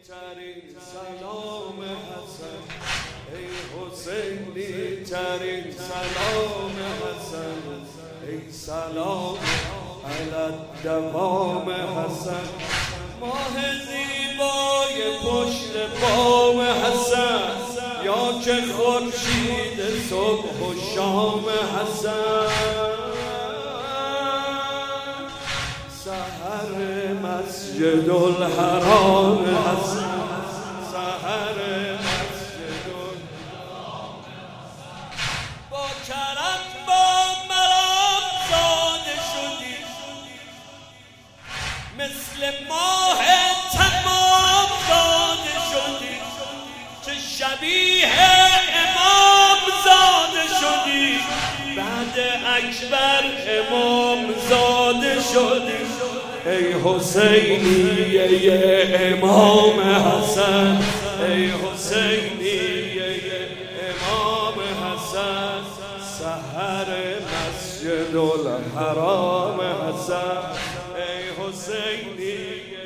ترین سلام حسن، ای حسینی ترین سلام حسن، ای سلام علی الدوام حسن. ماه زیبای پشت بام حسن، یا که خورشید صبح و شام حسن. سحر مسجد الحرام حسن، سحر مسجد الحرام. با کرم با مرام زاده شدی، مثل ماه تمام زاده شدی. چه شبیه امام زاده شدی، بعد اکبر امام زاده شدی. ای حسینی امام حسن، ای حسینی امام حسن. سحر مسجد الحرام حسن، ای حسینی